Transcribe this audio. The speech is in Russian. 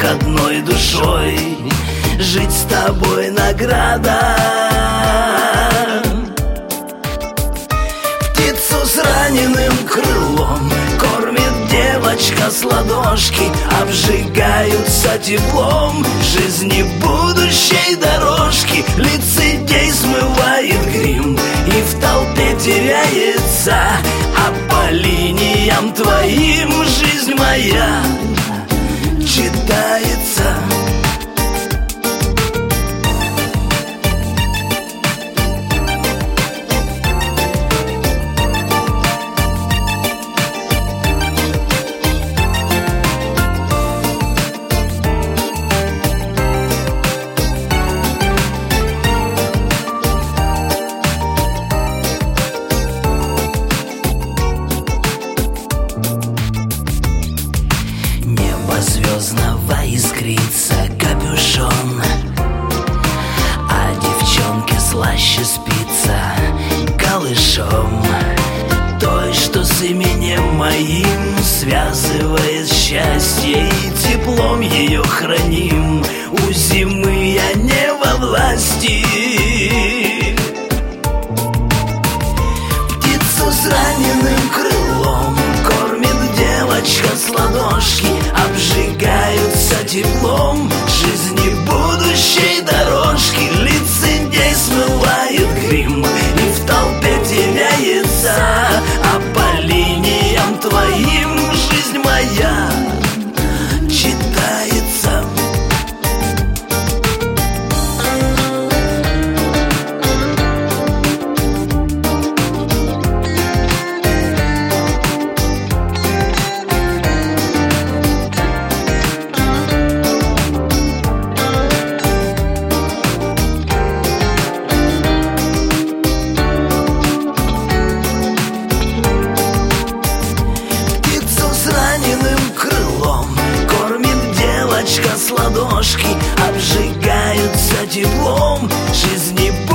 одной душой. Жить с тобой награда. Птицу с раненым крылом кормит девочка с ладошки. Обжигаются теплом жизни будущей дорожки. Лицедей смывает грим и в толпе теряется. А по линиям твоим жизнь моя читается. Звездного искрится капюшон, а девчонке слаще спится голышом. Той, что с именем моим связывает счастье, и теплом ее храним. У зимы я не во власти. Птицу с раненым крылом кормит девочка с ладошки. Обжигаются теплом жизни будущей дорожки. Лицедей смывает грим и в толпе теряется. А по линиям твоим жизнь моя читается. С ладошки обжигаются теплом жизни